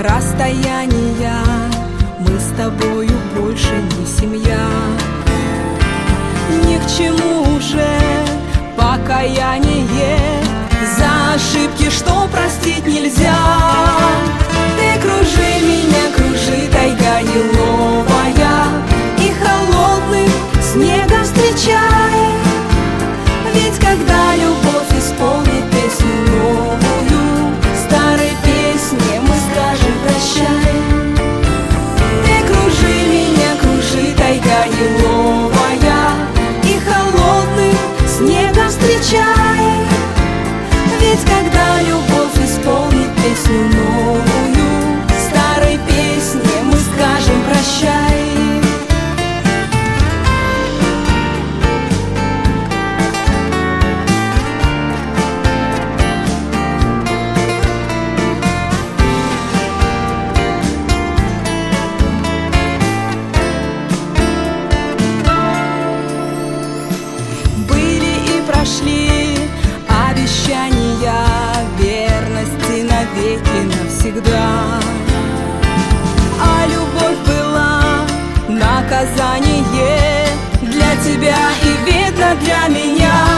расстояния, мы с тобою больше не семья. Ни к чему уже покаяние за ошибки, что простить нельзя. Ты кружи меня, кружи, тайга еловая, и холодным снегом встречай. Ведь когда любовь исполнит песню новую, старой песне мы скажем прощай. Ты кружи меня, кружи, тайга еловая, и холодным снегом встречай. Ведь когда любовь исполнит песню новую, старой песне мы скажем прощай. Прошли обещания верности навеки навсегда, а любовь была наказание для тебя и, видно, для меня.